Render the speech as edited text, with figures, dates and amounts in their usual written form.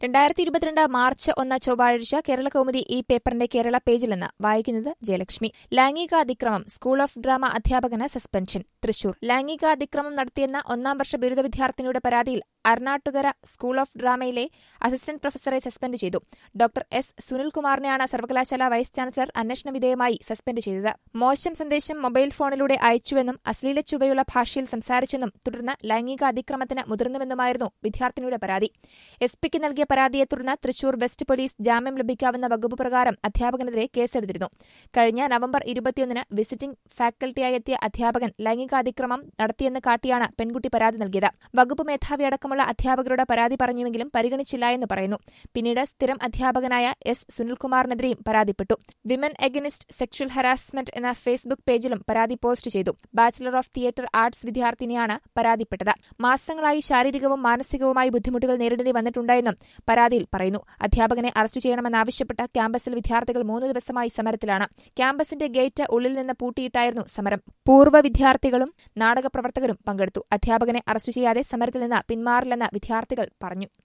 2022 March 1 ചൊവ്വാഴ്ച കേരളകൗമുദി ഈ പേപ്പറിന്റെ കേരള പേജിൽ നിന്ന് വായിക്കുന്നത് ജയലക്ഷ്മി. ലൈംഗികാതിക്രമം സ്കൂൾ ഓഫ് ഡ്രാമ അധ്യാപകന് സസ്പെൻഷൻ. തൃശൂർ. ലൈംഗികാതിക്രമം നടത്തിയെന്ന 1-ാം വർഷ ബിരുദ വിദ്യാർത്ഥിനിയുടെ പരാതിയിൽ അർണാട്ടുകര സ്കൂൾ ഓഫ് ഡ്രാമയിലെ അസിസ്റ്റന്റ് പ്രൊഫസറെ സസ്പെൻഡ് ചെയ്തു. ഡോക്ടർ എസ് സുനിൽകുമാറിനെയാണ് സർവകലാശാല വൈസ് ചാൻസലർ അന്വേഷണ വിധേയമായി സസ്പെൻഡ് ചെയ്തത്. മോശം സന്ദേശം മൊബൈൽ ഫോണിലൂടെ അയച്ചുവെന്നും അശ്ലീല ചുവയുള്ള ഭാഷയിൽ സംസാരിച്ചെന്നും തുടർന്ന് ലൈംഗിക അതിക്രമത്തിന് മുതിർന്നുവെന്നുമായിരുന്നു വിദ്യാർത്ഥിനിയുടെ പരാതി. എസ്പിക്ക് നൽകിയ പരാതിയെ തുടർന്ന് തൃശൂർ വെസ്റ്റ് പോലീസ് ജാമ്യം ലഭിക്കാവുന്ന വകുപ്പ് പ്രകാരം അധ്യാപകനെതിരെ കേസെടുത്തിരുന്നു. കഴിഞ്ഞ നവംബർ 21-ന് വിസിറ്റിംഗ് ഫാക്കൽറ്റിയായി എത്തിയ അധ്യാപകൻ ലൈംഗികാതിക്രമം നടത്തിയെന്ന് കാട്ടിയാണ് പെൺകുട്ടി പരാതി നൽകിയത്. വകുപ്പ് മേധാവി അടക്കമുള്ള അധ്യാപകരോട് പരാതി പറഞ്ഞുവെങ്കിലും പരിഗണിച്ചില്ല എന്ന് പറയുന്നു. പിന്നീട് സ്ഥിരം അധ്യാപകനായ എസ് സുനിൽകുമാറിനെതിരെയും പരാതിപ്പെട്ടു. വിമൻ എഗനിസ്റ്റ് സെക്ഷൽ ഹരാസ്മെന്റ് എന്ന ഫേസ്ബുക്ക് പേജിലും പരാതി പോസ്റ്റ് ചെയ്തു. ബാച്ചിലർ ഓഫ് തിയേറ്റർ ആർട്സ് വിദ്യാർത്ഥിനിയാണ് പരാതിപ്പെട്ടത്. മാസങ്ങളായി ശാരീരികവും മാനസികവുമായി ബുദ്ധിമുട്ടുകൾ നേരിടേണ്ടി വന്നിട്ടുണ്ടായെന്നും പരാതിയിൽ പറയുന്നു. അധ്യാപകനെ അറസ്റ്റ് ചെയ്യണമെന്നാവശ്യപ്പെട്ട് ക്യാമ്പസിൽ വിദ്യാർത്ഥികൾ 3 ദിവസമായി സമരത്തിലാണ്. ക്യാമ്പസിന്റെ ഗേറ്റ് ഉള്ളിൽ നിന്ന് പൂട്ടിയിട്ടായിരുന്നു സമരം. പൂർവ്വ വിദ്യാർത്ഥികളും നാടക പ്രവർത്തകരും പങ്കെടുത്തു. അധ്യാപകനെ അറസ്റ്റ് ചെയ്യാതെ സമരത്തിൽ നിന്ന് പിന്മാറില്ലെന്ന് വിദ്യാർത്ഥികൾ പറഞ്ഞു.